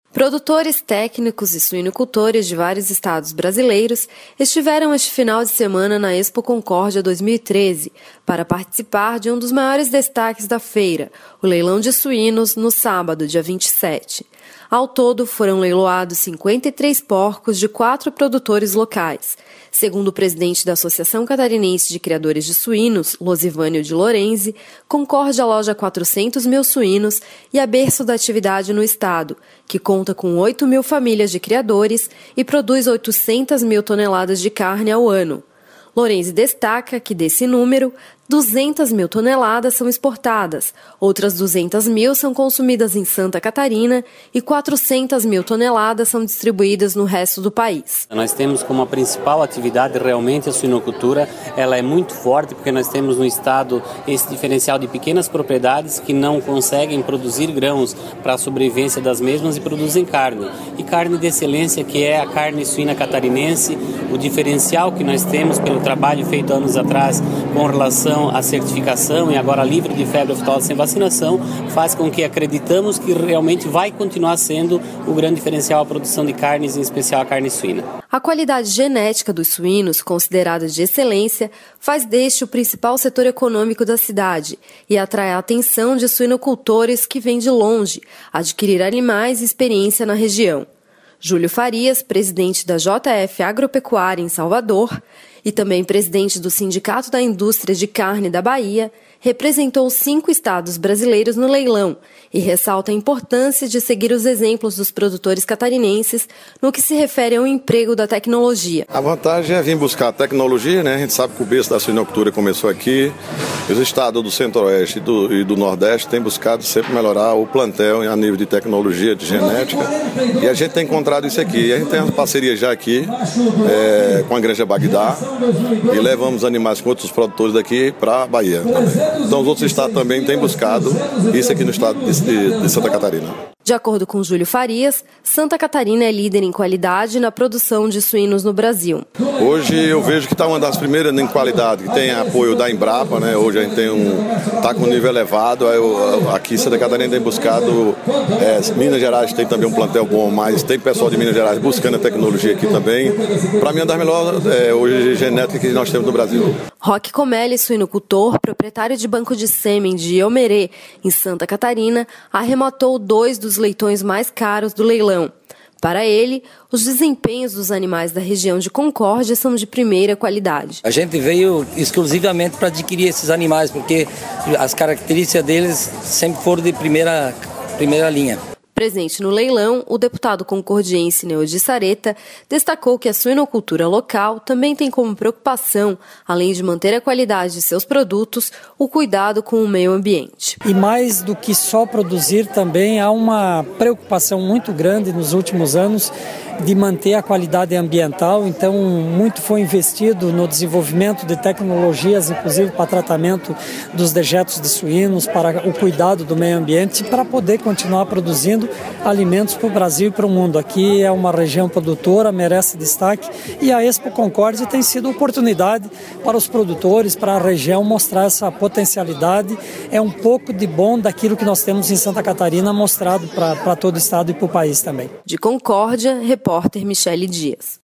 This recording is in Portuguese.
Produtores, técnicos e suinocultores de vários estados brasileiros estiveram este final de semana na Expo Concórdia 2013 para participar de um dos maiores destaques da feira, o leilão de suínos, no sábado, dia 27. Ao todo, foram leiloados 53 porcos de 4 produtores locais. Segundo o presidente da Associação Catarinense de Criadores de Suínos, Losivânio de Lorenzi, Concórdia aloja 400 mil suínos e é berço da atividade no estado, que conta com 8 mil famílias de criadores e produz 800 mil toneladas de carne ao ano. Lorenzi destaca que, desse número, 200 mil toneladas são exportadas, outras 200 mil são consumidas em Santa Catarina e 400 mil toneladas são distribuídas no resto do país. Nós temos como a principal atividade realmente a suinocultura. Ela é muito forte porque nós temos no estado esse diferencial de pequenas propriedades que não conseguem produzir grãos para a sobrevivência das mesmas e produzem carne. E carne de excelência, que é a carne suína catarinense, o diferencial que nós temos pelo trabalho feito anos atrás com relação à certificação e agora livre de febre aftosa sem vacinação, faz com que acreditamos que realmente vai continuar sendo o grande diferencial a produção de carnes, em especial a carne suína. A qualidade genética dos suínos, considerada de excelência, faz deste o principal setor econômico da cidade e atrai a atenção de suinocultores que vêm de longe adquirir animais e experiência na região. Júlio Farias, presidente da JF Agropecuária em Salvador e também presidente do Sindicato da Indústria de Carne da Bahia, representou 5 estados brasileiros no leilão e ressalta a importância de seguir os exemplos dos produtores catarinenses no que se refere ao emprego da tecnologia. A vantagem é vir buscar a tecnologia, né? A gente sabe que o berço da suinocultura começou aqui. Os estados do Centro-Oeste e do Nordeste têm buscado sempre melhorar o plantel a nível de tecnologia, de genética. E a gente tem encontrado isso aqui. E a gente tem uma parceria já aqui com a Granja Bagdá e levamos animais com outros produtores daqui para a Bahia. Então os outros estados também têm buscado isso aqui no estado de Santa Catarina. De acordo com Júlio Farias, Santa Catarina é líder em qualidade na produção de suínos no Brasil. Hoje eu vejo que está uma das primeiras em qualidade, que tem apoio da Embrapa, né? Hoje a gente está com um nível elevado. Aqui Santa Catarina tem buscado, Minas Gerais tem também um plantel bom, mas tem pessoal de Minas Gerais buscando a tecnologia aqui também. Para mim é uma das melhores hoje genéticas que nós temos no Brasil. Roque Comelli, suinocultor, proprietário de banco de sêmen de Iomerê, em Santa Catarina, arrematou 2 dos leitões mais caros do leilão. Para ele, os desempenhos dos animais da região de Concórdia são de primeira qualidade. A gente veio exclusivamente para adquirir esses animais, porque as características deles sempre foram de primeira linha. Presente no leilão, o deputado concordiense Neudi Sareta destacou que a suinocultura local também tem como preocupação, além de manter a qualidade de seus produtos, o cuidado com o meio ambiente. E mais do que só produzir, também há uma preocupação muito grande nos últimos anos de manter a qualidade ambiental. Então, muito foi investido no desenvolvimento de tecnologias, inclusive para tratamento dos dejetos de suínos, para o cuidado do meio ambiente, para poder continuar produzindo alimentos para o Brasil e para o mundo. Aqui é uma região produtora, merece destaque, e a Expo Concórdia tem sido oportunidade para os produtores, para a região mostrar essa potencialidade. É um pouco de bom daquilo que nós temos em Santa Catarina mostrado para todo o estado e para o país também. De Concórdia, repórter Michele Dias.